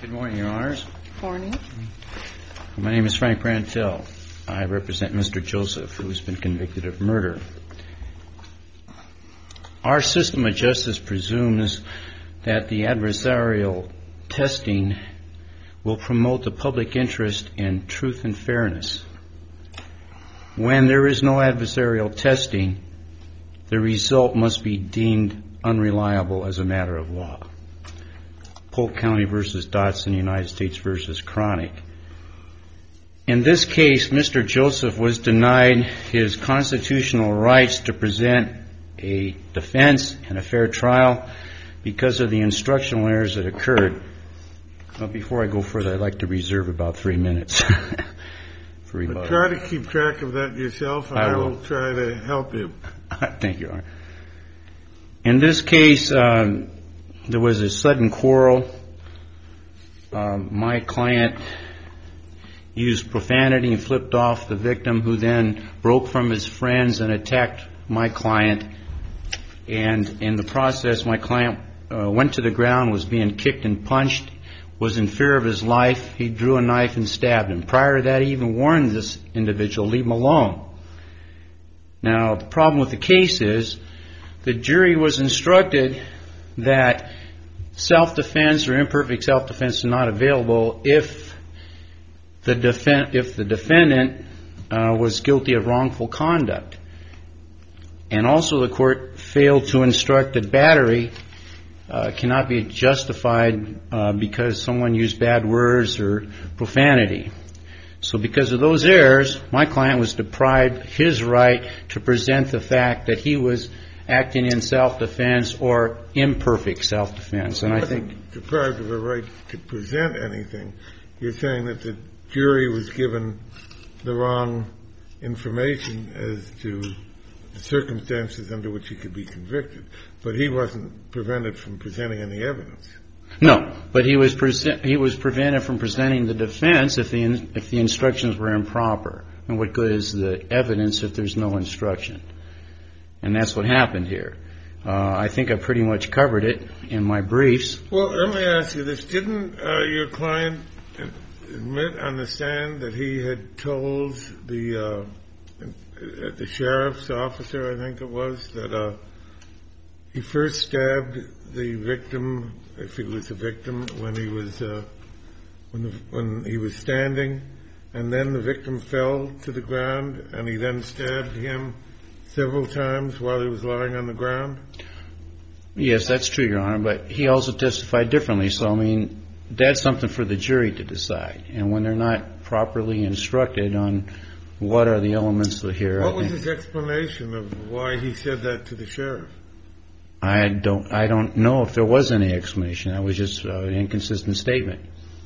Good morning, Your Honors. Good morning. My name is Frank Brantill. I represent Mr. Joseph, who has been convicted of murder. Our system of justice presumes that the adversarial testing will promote the public interest in truth and fairness. When there is no adversarial testing, the result must be deemed unreliable as a matter of law. Polk County v. Dotson, United States v. Chronic. In this case, Mr. Joseph was denied his constitutional rights to present a defense and a fair trial because of the instructional errors that occurred. But before I go further, I'd like to reserve about 3 minutes for rebuttal. But try to keep track of that yourself, and I will try to help you. Thank you, Your Honor. In this case, there was a sudden quarrel. My client used profanity and flipped off the victim, who then broke from his friends and attacked my client. And in the process, my client went to the ground, was being kicked and punched, was in fear of his life. He drew a knife and stabbed him. Prior to that, he even warned this individual, leave him alone. Now, the problem with the case is the jury was instructed that self-defense or imperfect self-defense is not available if the defendant was guilty of wrongful conduct. And also the court failed to instruct that battery cannot be justified because someone used bad words or profanity. So because of those errors, my client was deprived his right to present the fact that he was acting in self-defense or imperfect self-defense. And I think deprived of a right to present anything. You're saying that the jury was given the wrong information as to the circumstances under which he could be convicted, but he wasn't prevented from presenting any evidence. No, but he was prevented from presenting the defense if the instructions were improper. And what good is the evidence if there's no instruction? And that's what happened here. I think I pretty much covered it in my briefs. Well, let me ask you this. Didn't your client admit on the stand that he had told the sheriff's officer, I think it was, that he first stabbed the victim, if he was a victim, when he was standing, and then the victim fell to the ground, and he then stabbed him several times while he was lying on the ground? Yes, that's true, Your Honor, but he also testified differently. So, I mean, that's something for the jury to decide. And when they're not properly instructed on what are the elements of here, what was his explanation of why he said that to the sheriff? I don't know if there was any explanation. That was just an inconsistent statement.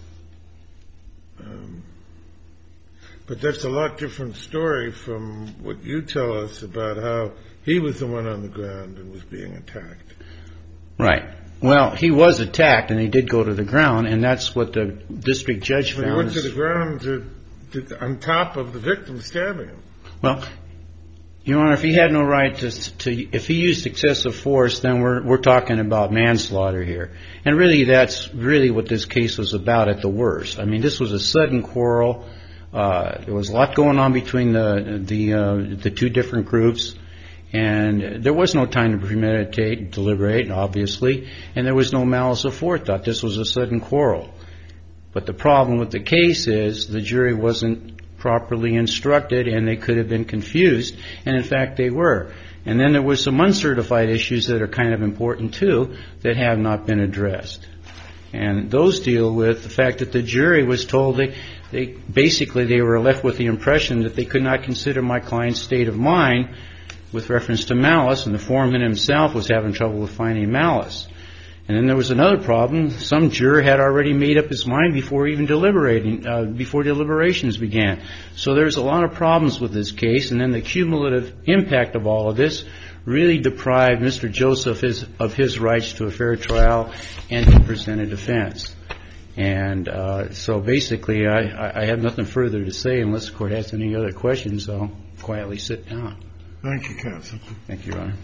But that's a lot different story from what you tell us about how he was the one on the ground and was being attacked. Right. Well, he was attacked, and he did go to the ground, and that's what the district judge found. But he went to the ground on top of the victim stabbing him. Well, Your Honor, if he had no right if he used excessive force, then we're talking about manslaughter here. And really, that's really what this case was about at the worst. I mean, this was a sudden quarrel. There was a lot going on between the two different groups, and there was no time to premeditate and deliberate, obviously, and there was no malice aforethought. This was a sudden quarrel. But the problem with the case is the jury wasn't properly instructed, and they could have been confused, and in fact they were. And then there was some uncertified issues that are kind of important too that have not been addressed. And those deal with the fact that the jury was told they were left with the impression that they could not consider my client's state of mind with reference to malice, and the foreman himself was having trouble with finding malice. And then there was another problem. Some juror had already made up his mind before deliberations began. So there's a lot of problems with this case, and then the cumulative impact of all of this really deprived Mr. Joseph of his rights to a fair trial and to present a defense. And so basically I have nothing further to say unless the Court has any other questions. I'll quietly sit down. Thank you, counsel. Thank you, Your Honor.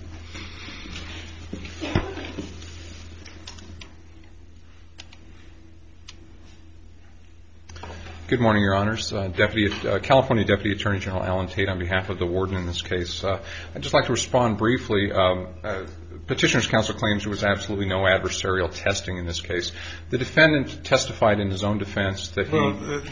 Good morning, Your Honors. California Deputy Attorney General Alan Tate on behalf of the warden in this case. I'd just like to respond briefly. Petitioner's counsel claims there was absolutely no adversarial testing in this case. The defendant testified in his own defense that he... Well,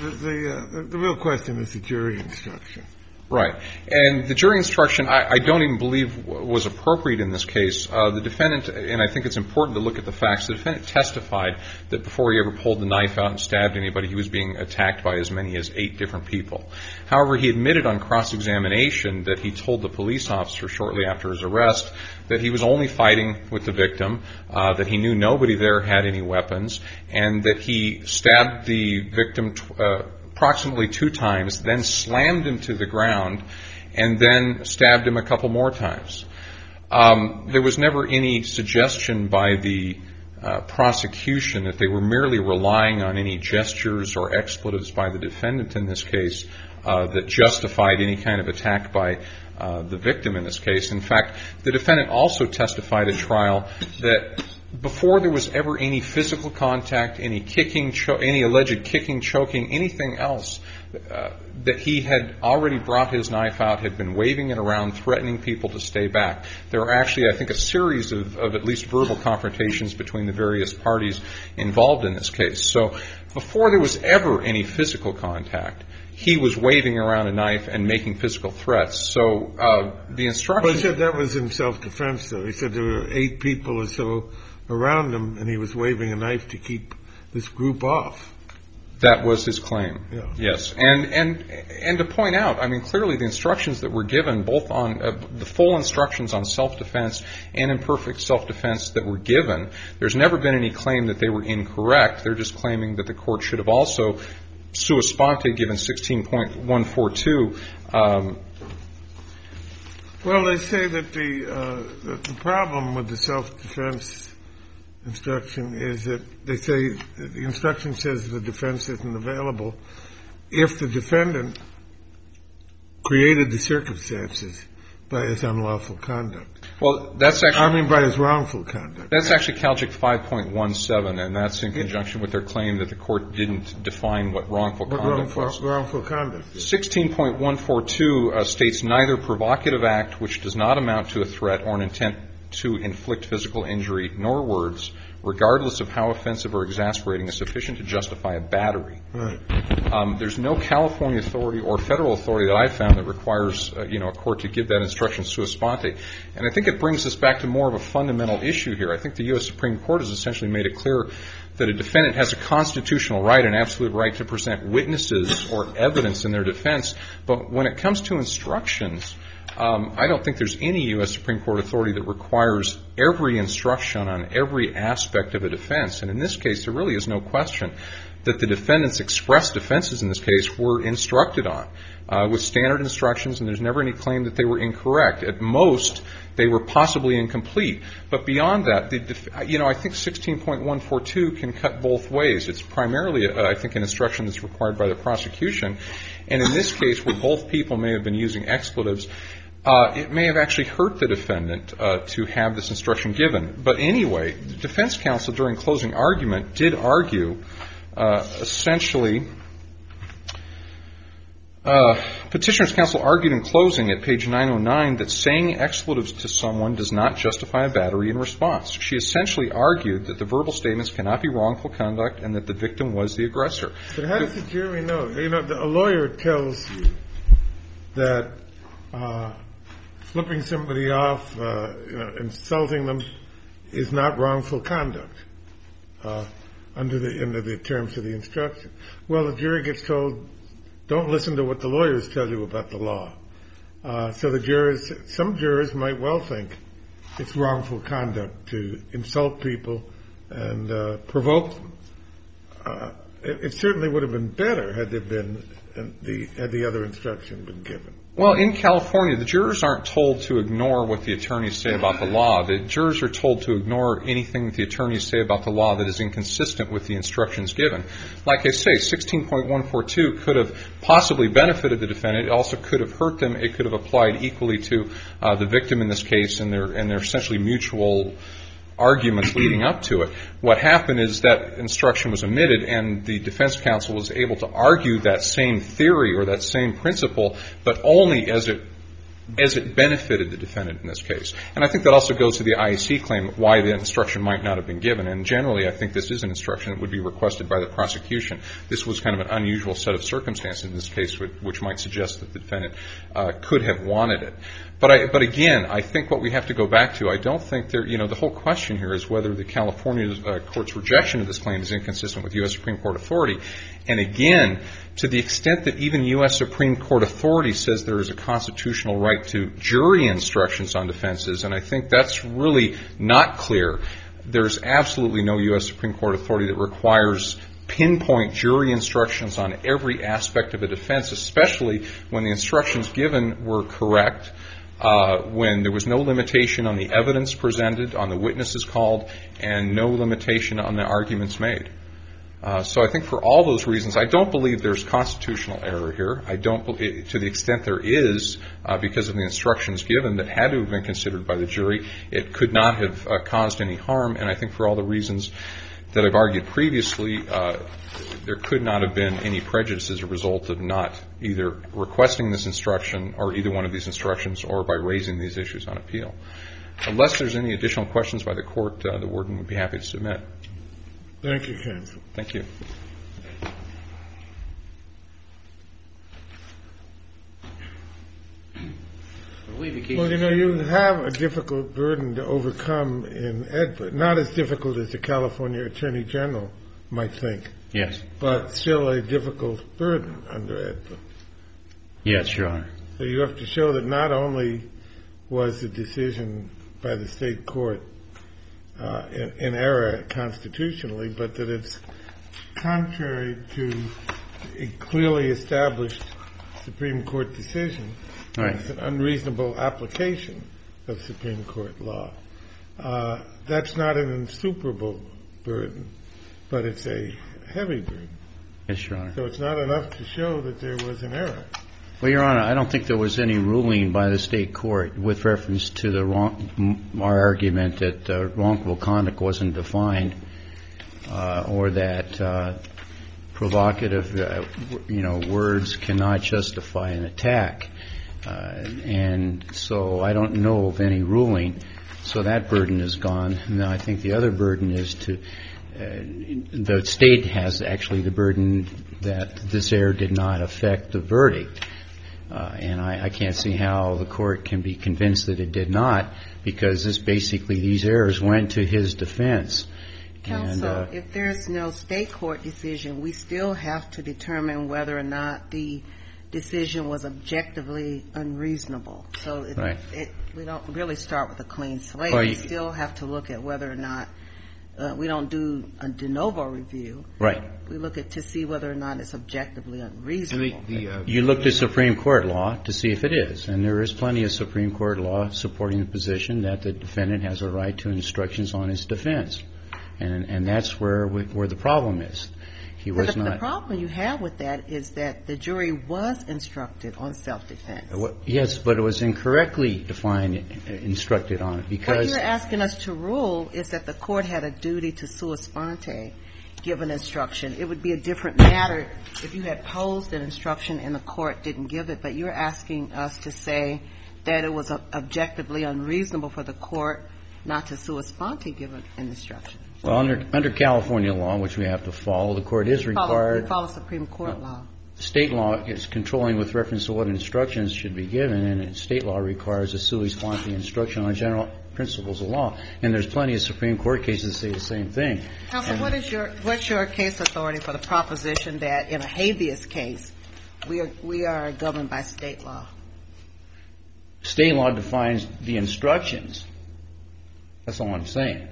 the real question is the jury instruction. Right. And the jury instruction, I don't even believe was appropriate in this case. The defendant, and I think it's important to look at the facts, the defendant testified that before he ever pulled the knife out and stabbed anybody, he was being attacked by as many as 8 different people. However, he admitted on cross-examination that he told the police officer shortly after his arrest that he was only fighting with the victim, that he knew nobody there had any weapons, and that he stabbed the victim approximately 2 times, then slammed him to the ground, and then stabbed him a couple more times. There was never any suggestion by the prosecution that they were merely relying on any gestures or expletives by the defendant in this case that justified any kind of attack by the victim in this case. In fact, the defendant also testified at trial that before there was ever any physical contact, any kicking, any alleged kicking, choking, anything else, that he had already brought his knife out, had been waving it around, threatening people to stay back. There were actually, I think, a series of at least verbal confrontations between the various parties involved in this case. So before there was ever any physical contact, he was waving around a knife and making physical threats. So the instruction... Well, he said that was in self-defense, though. He said there were 8 people or so around him, and he was waving a knife to keep this group off. That was his claim. Yeah. Yes. And to point out, I mean, clearly the instructions that were given, both on the full instructions on self-defense and imperfect self-defense that were given, there's never been any claim that they were incorrect. They're just claiming that the court should have also sua sponte given 16.142. Well, they say that the problem with the self-defense instruction is that they say that the instruction says the defense isn't available if the defendant created the circumstances by his unlawful conduct. Well, that's actually... I mean, by his wrongful conduct. That's actually CALJIC 5.17, and that's in conjunction with their claim that the court didn't define what wrongful conduct was. Wrongful conduct. 16.142 states neither provocative act which does not amount to a threat or an intent to inflict physical injury, nor words, regardless of how offensive or exasperating, is sufficient to justify a battery. Right. There's no California authority or federal authority that I've found that requires, a court to give that instruction sua sponte. And I think it brings us back to more of a fundamental issue here. I think the U.S. Supreme Court has essentially made it clear that a defendant has a constitutional right, an absolute right to present witnesses or evidence in their defense. But when it comes to instructions, I don't think there's any U.S. Supreme Court authority that requires every instruction on every aspect of a defense. And in this case, there really is no question that the defendant's expressed defenses in this case were instructed on with standard instructions, and there's never any claim that they were incorrect. At most, they were possibly incomplete. But beyond that, I think 16.142 can cut both ways. It's primarily, I think, an instruction that's required by the prosecution. And in this case, where both people may have been using expletives, it may have actually hurt the defendant to have this instruction given. But anyway, the defense counsel during closing argument did argue essentially, petitioner's counsel argued in closing at page 909 that saying expletives to someone does not justify a battery in response. She essentially argued that the verbal statements cannot be wrongful conduct and that the victim was the aggressor. But how does the jury know? A lawyer tells you that flipping somebody off, insulting them is not wrongful conduct under the terms of the instruction. Well, the jury gets told, don't listen to what the lawyers tell you about the law. So some jurors might well think it's wrongful conduct to insult people and provoke them. It certainly would have been better had the other instruction been given. Well, in California, the jurors aren't told to ignore what the attorneys say about the law. The jurors are told to ignore anything that the attorneys say about the law that is inconsistent with the instructions given. Like I say, 16.142 could have possibly benefited the defendant. It also could have hurt them. It could have applied equally to the victim in this case and their essentially mutual arguments leading up to it. What happened is that instruction was omitted, and the defense counsel was able to argue that same theory or that same principle, but only as it benefited the defendant in this case. And I think that also goes to the IAC claim, why the instruction might not have been given. And generally, I think this is an instruction that would be requested by the prosecution. This was kind of an unusual set of circumstances in this case, which might suggest that the defendant could have wanted it. But again, I think what we have to go back to, I don't think the whole question here is whether the California court's rejection of this claim is inconsistent with U.S. Supreme Court authority. And again, to the extent that even U.S. Supreme Court authority says there is a constitutional right to jury instructions on defenses, and I think that's really not clear. There's absolutely no U.S. Supreme Court authority that requires pinpoint jury instructions on every aspect of a defense, especially when the instructions given were correct, when there was no limitation on the evidence presented, on the witnesses called, and no limitation on the arguments made. So I think for all those reasons, I don't believe there's constitutional error here. I don't, to the extent there is, because of the instructions given that had to have been considered by the jury, it could not have caused any harm. And I think for all the reasons that I've argued previously, there could not have been any prejudice as a result of not either requesting this instruction or either one of these instructions or by raising these issues on appeal. Unless there's any additional questions by the court, the warden would be happy to submit. Thank you, counsel. Thank you. Well, you have a difficult burden to overcome in AEDPA. Not as difficult as the California Attorney General might think. Yes. But still a difficult burden under AEDPA. Yes, Your Honor. So you have to show that not only was the decision by the state court in error constitutionally, but that it's contrary to a clearly established Supreme Court decision. Right. It's an unreasonable application of Supreme Court law. That's not an insuperable burden, but it's a heavy burden. Yes, Your Honor. So it's not enough to show that there was an error. Well, Your Honor, I don't think there was any ruling by the state court with reference to our argument that wrongful conduct wasn't defined or that provocative, words cannot justify an attack. And so I don't know of any ruling. So that burden is gone. Now, I think the other burden is the state has actually the burden that this error did not affect the verdict. And I can't see how the court can be convinced that it did not, because these errors went to his defense. Counsel, if there's no state court decision, we still have to determine whether or not the decision was objectively unreasonable. So we don't really start with a clean slate. We still have to look at whether or not we don't do a de novo review. Right. We look at to see whether or not it's objectively unreasonable. You look to Supreme Court law to see if it is. And there is plenty of Supreme Court law supporting the position that the defendant has a right to instructions on his defense. And that's where the problem is. He was not. The problem you have with that is that the jury was instructed on self-defense. Yes, but it was incorrectly instructed on it because. What you're asking us to rule is that the court had a duty to sua sponte, give an instruction. It would be a different matter if you had posed an instruction and the court didn't give it. But you're asking us to say that it was objectively unreasonable for the court not to sua sponte give an instruction. Well, under California law, which we have to follow, the court is required. We follow Supreme Court law. State law is controlling with reference to what instructions should be given, and state law requires a sua sponte instruction on general principles of law. And there's plenty of Supreme Court cases that say the same thing. Counsel, what's your case authority for the proposition that in a habeas case we are governed by state law? State law defines the instructions. That's all I'm saying.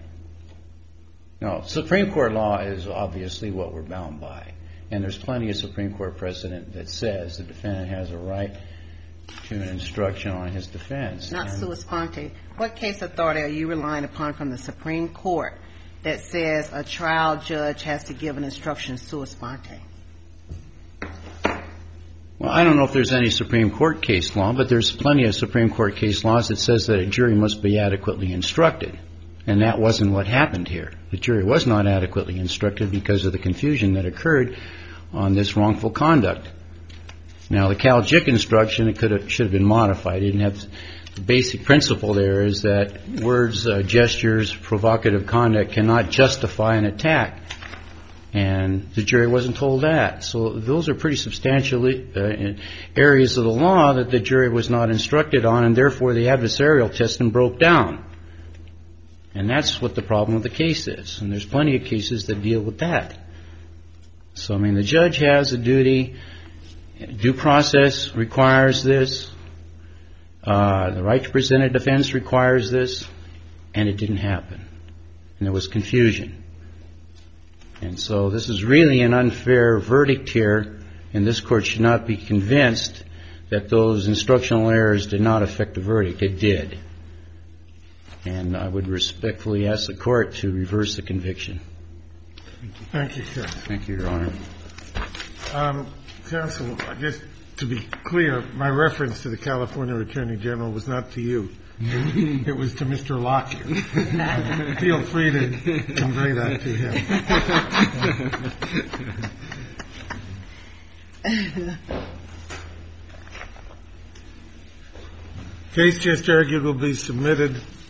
No, Supreme Court law is obviously what we're bound by. And there's plenty of Supreme Court precedent that says the defendant has a right to an instruction on his defense. Not sua sponte. What case authority are you relying upon from the Supreme Court that says a trial judge has to give an instruction sua sponte? Well, I don't know if there's any Supreme Court case law, but there's plenty of Supreme Court case laws that says that a jury must be adequately instructed. And that wasn't what happened here. The jury was not adequately instructed because of the confusion that occurred on this wrongful conduct. Now, the Calgic instruction, should have been modified. It didn't have the basic principle there is that words, gestures, provocative conduct cannot justify an attack. And the jury wasn't told that. So those are pretty substantial areas of the law that the jury was not instructed on, and therefore the adversarial system broke down. And that's what the problem with the case is. And there's plenty of cases that deal with that. So, I mean, the judge has a duty. Due process requires this. The right to present a defense requires this. And it didn't happen. And there was confusion. And so this is really an unfair verdict here, and this Court should not be convinced that those instructional errors did not affect the verdict. It did. And I would respectfully ask the Court to reverse the conviction. Thank you, sir. Thank you, Your Honor. Counsel, just to be clear, my reference to the California Attorney General was not to you. It was to Mr. Lockyer. Feel free to convey that to him. Case just argued will be submitted.